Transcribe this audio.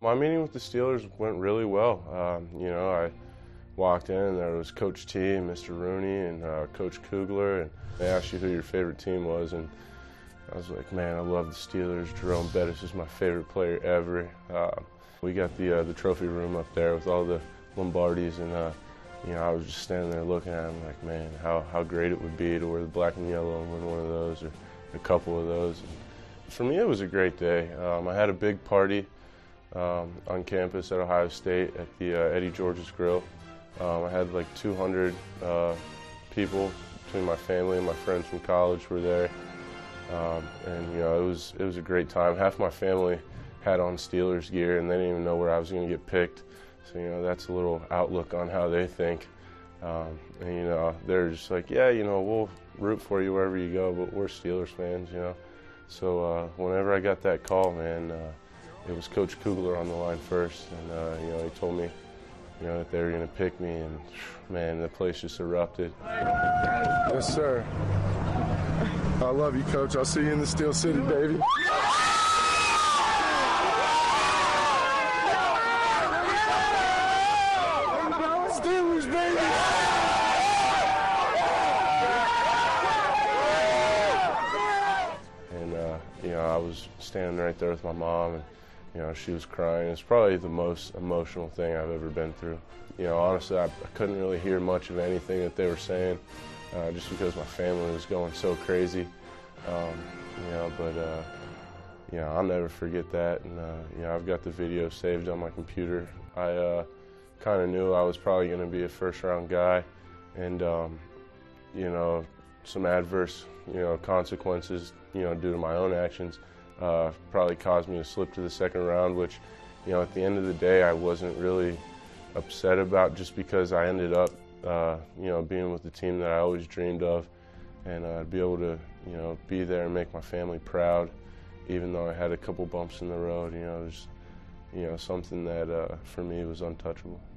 My meeting with the Steelers went really well. I walked in and there was Coach T and Mr. Rooney and Coach Kugler, and they asked you who your favorite team was, and I was like, man, I love the Steelers. Jerome Bettis is my favorite player ever. We got the trophy room up there with all the Lombardis, and I was just standing there looking at them like, man, how great it would be to wear the black and yellow and win one of those or a couple of those. And for me, it was a great day. I had a big party on campus at Ohio State at the Eddie George's Grill. I had like 200 people between my family and my friends from college were there. And it was a great time. Half my family had on Steelers gear, and they didn't even know where I was going to get picked. So that's a little outlook on how they think. And they're just like, yeah, we'll root for you wherever you go, but we're Steelers fans, So whenever I got that call, man, it was Coach Kugler on the line first, and he told me, that they were going to pick me, and man, the place just erupted. Yes, sir. I love you, Coach. I'll see you in the Steel City, baby. Steelers, baby! And, I was standing right there with my mom, and, she was crying. It's probably the most emotional thing I've ever been through. Honestly, I couldn't really hear much of anything that they were saying, just because my family was going so crazy. I'll never forget that, and I've got the video saved on my computer. I kind of knew I was probably going to be a first-round guy, and some adverse consequences due to my own actions probably caused me to slip to the second round, which at the end of the day I wasn't really upset about, just because I ended up being with the team that I always dreamed of, and be able to be there and make my family proud, even though I had a couple bumps in the road. It was something that for me was untouchable.